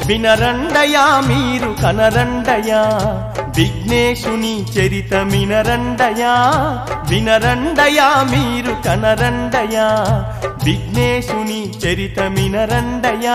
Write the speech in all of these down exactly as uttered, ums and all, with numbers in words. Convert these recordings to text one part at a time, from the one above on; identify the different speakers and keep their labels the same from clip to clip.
Speaker 1: వినరండయా మీరు కనరండయా విఘ్నేశుని చరితమినరండయా వినరండయా మీరు కనరండయా విఘ్నేశుని చరితమినరండయా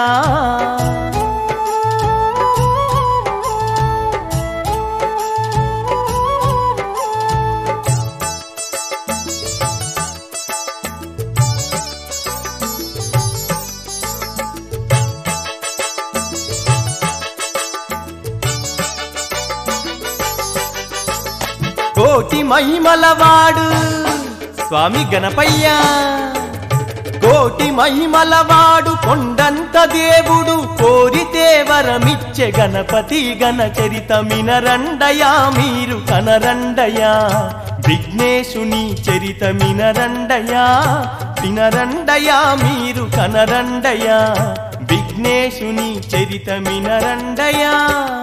Speaker 1: కోటి మహిమలవాడు స్వామి గణపయ్య కోటి మహిమలవాడు కొండంత దేవుడు కోరితే వరమిచ్చే గణపతి గణ చరితమినరండయా మీరు కనరండయా విఘ్నేశుని చరితమినరండయా వినరండయా మీరు కనరండయా విఘ్నేశుని చరితమినరండయా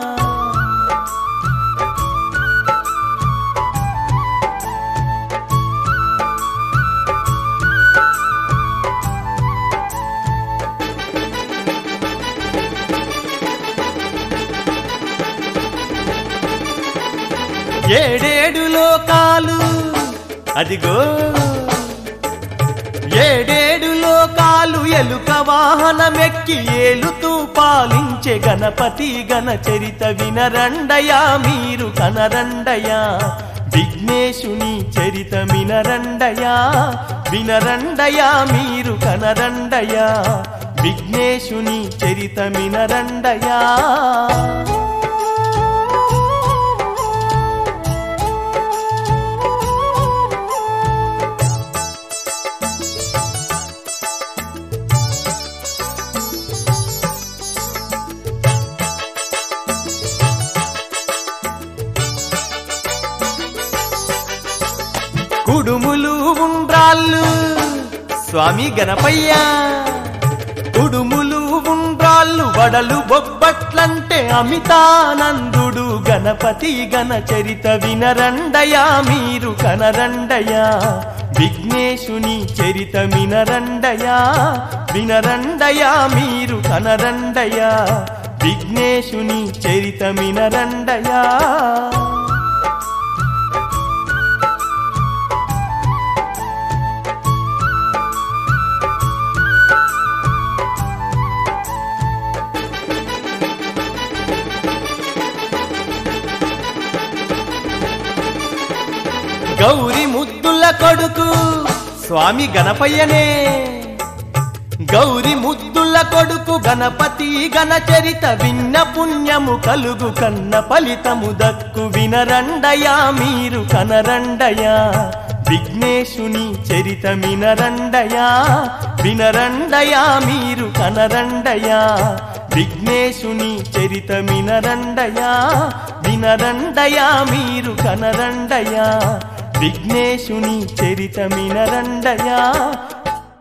Speaker 1: ఏడేడు లోకాలు అదిగో ఏడేడు లోకాలు ఎలుక వాహనమెక్కి ఏలుతూ పాలించే గణపతి గణ చరిత వినరండయా మీరు కనరండయా విఘ్నేశుని చరితమినరండయా వినరండయా మీరు కనరండయా విఘ్నేశుని చరితమినరండయా కుడుములు ఉండ్రాళ్ళు స్వామి గణపయ్య కుడుములు ఉండ్రాళ్ళు వడలు బొబ్బట్లంటే అమితానందుడు గణపతి గణ చరిత వినరండయా మీరు కనరండయా విఘ్నేశుని చరితమినరండయా వినరండయా మీరు కనరండయా విఘ్నేశుని చరితమినరండయా గౌరి ముద్దుల కొడుకు స్వామి గణపయ్యనే గౌరి ముద్దుల కొడుకు గణపతి గణ చరిత విన్న పుణ్యము కలుగు కన్న ఫలితము దక్కు వినరండయా మీరు కనరండయా విఘ్నేశుని చరితమినరండయా వినరండయా మీరు కనరండయా విఘ్నేశుని చరితమినరండయా వినరండయా మీరు కనరండయా విఘ్నేశుని చరితమినరండయా